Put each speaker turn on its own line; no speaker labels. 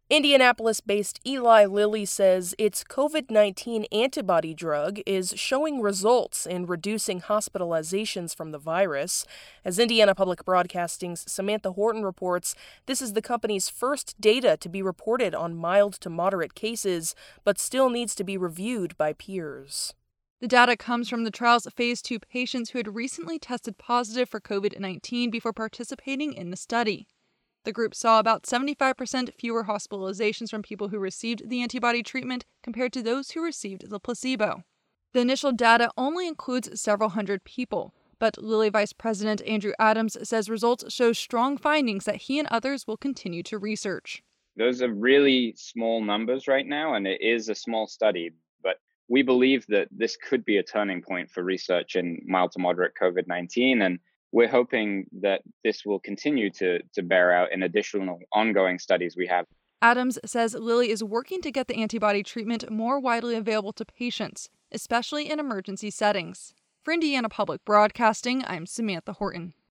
Indianapolis-based Eli Lilly says its COVID-19 antibody drug is showing results in reducing hospitalizations from the virus. As Indiana Public Broadcasting's Samantha Horton reports, this is the company's first data to be reported on mild to moderate cases, but still needs to be reviewed by peers.
The data comes from the trial's phase 2 patients who had recently tested positive for COVID-19 before participating in the study. The group saw about 75% fewer hospitalizations from people who received the antibody treatment compared to those who received the placebo. The initial data only includes several hundred people, but Lilly Vice President Andrew Adams says results show strong findings that he and others will continue to research.
Those are really small numbers right now, and it is a small study, but we believe that this could be a turning point for research in mild to moderate COVID-19, and we're hoping that this will continue to bear out in additional ongoing studies we have.
Adams says Lilly is working to get the antibody treatment more widely available to patients, especially in emergency settings. For Indiana Public Broadcasting, I'm Samantha Horton.